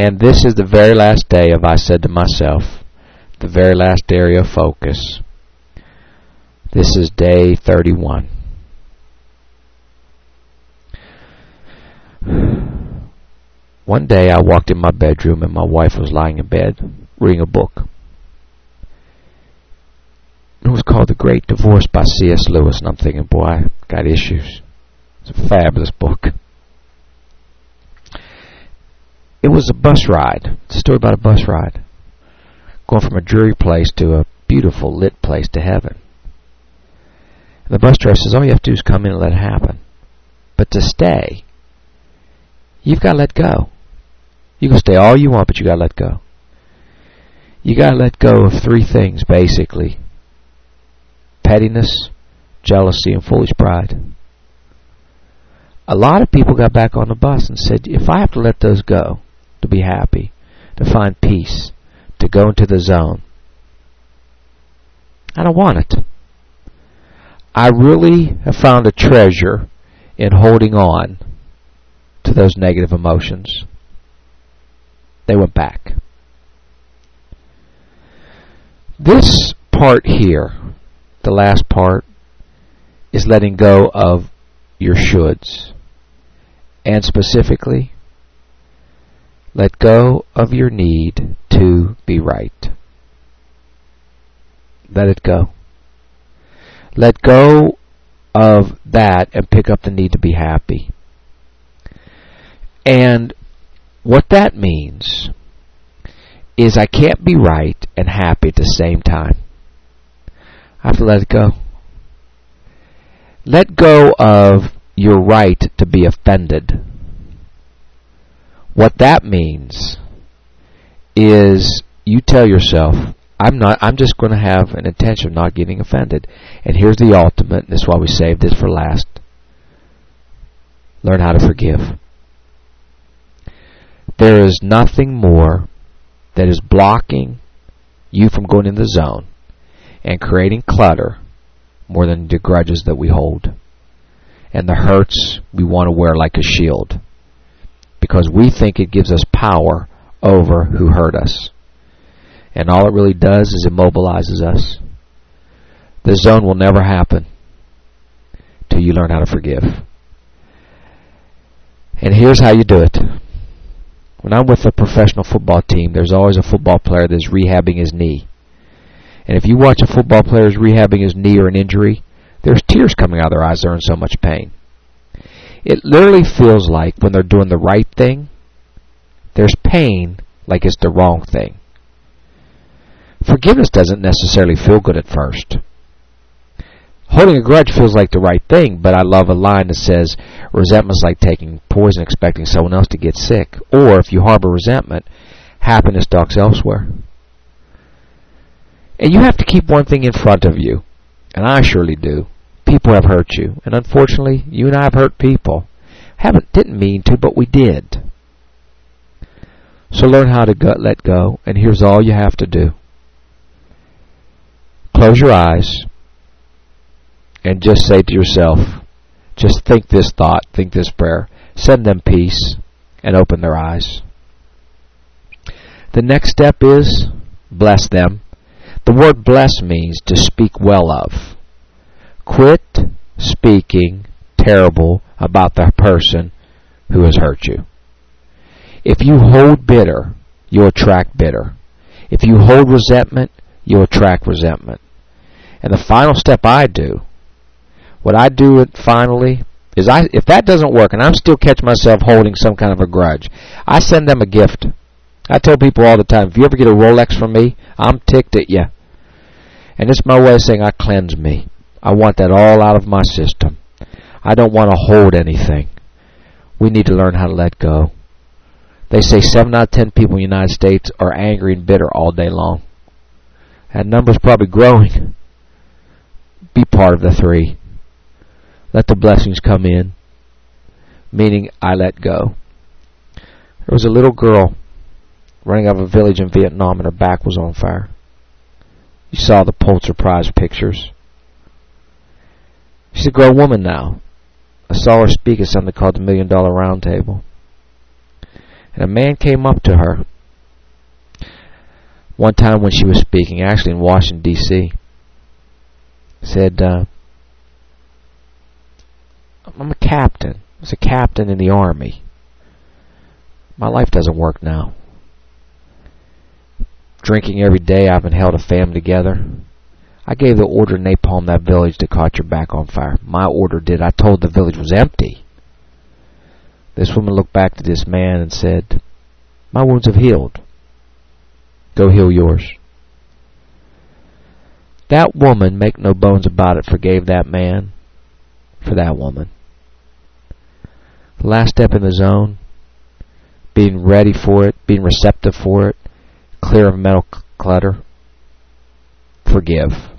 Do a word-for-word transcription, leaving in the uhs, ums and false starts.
And this is the very last day of, I said to myself, the very last area of focus. This is day thirty-one. One day I walked in my bedroom and my wife was lying in bed reading a book. It was called The Great Divorce by C S Lewis, and I'm thinking, boy, I got issues. It's a fabulous book. It was a bus ride. It's a story about a bus ride. Going from a dreary place to a beautiful lit place to heaven. And the bus driver says, all you have to do is come in and let it happen. But to stay, you've got to let go. You can stay all you want, but you got to let go. You got to let go of three things, basically. Pettiness, jealousy, and foolish pride. A lot of people got back on the bus and said, if I have to let those go to be happy, to find peace, to go into the zone, I don't want it. I really have found a treasure in holding on to those negative emotions. They went back. This part here, the last part, is letting go of your shoulds. And specifically, let go of your need to be right. Let it go. Let go of that and pick up the need to be happy. And what that means is I can't be right and happy at the same time. I have to let it go. Let go of your right to be offended. What that means is you tell yourself, I'm not I'm just going to have an intention of not getting offended. And here's the ultimate, and this is why we saved this for last. Learn how to forgive. There is nothing more that is blocking you from going in the zone and creating clutter more than the grudges that we hold and the hurts we want to wear like a shield because we think it gives us power over who hurt us. And all it really does is immobilizes us. The zone will never happen till you learn how to forgive. And here's how you do it. When I'm with a professional football team, there's always a football player that's rehabbing his knee. And if you watch a football player who's rehabbing his knee or an injury, there's tears coming out of their eyes. They're in so much pain. It literally feels like when they're doing the right thing, there's pain like it's the wrong thing. Forgiveness doesn't necessarily feel good at first. Holding a grudge feels like the right thing, but I love a line that says, resentment's like taking poison expecting someone else to get sick. Or if you harbor resentment, happiness stalks elsewhere. And you have to keep one thing in front of you, and I surely do. People have hurt you, and unfortunately, you and I have hurt people. Haven't didn't mean to, but we did. So learn how to go, let go, and here's all you have to do. Close your eyes and just say to yourself, just think this thought, think this prayer, send them peace, and open their eyes. The next step is bless them. The word bless means to speak well of. Quit speaking terrible about the person who has hurt you. If you hold bitter, you'll attract bitter. If you hold resentment, you'll attract resentment. And the final step I do, what I do it finally, is I if that doesn't work, and I'm still catching myself holding some kind of a grudge, I send them a gift. I tell people all the time, if you ever get a Rolex from me, I'm ticked at you. And it's my way of saying I cleanse me. I want that all out of my system. I don't want to hold anything. We need to learn how to let go. They say seven out of ten people in the United States are angry and bitter all day long. That number's probably growing. Be part of the three. Let the blessings come in, meaning I let go. There was a little girl running out of a village in Vietnam and her back was on fire. You saw the Pulitzer Prize pictures. She's a grown woman now. I saw her speak at something called the Million Dollar Round Table. And a man came up to her one time when she was speaking, actually in Washington, D C, said, uh, I'm a captain. I was a captain in the Army. My life doesn't work now. Drinking every day, I haven't held a family together. I gave the order to napalm that village that caught your back on fire. My order did. I told the village was empty. This woman looked back to this man and said, my wounds have healed. Go heal yours. That woman, make no bones about it, forgave that man for that woman. The last step in the zone, being ready for it, being receptive for it, clear of mental clutter, forgive.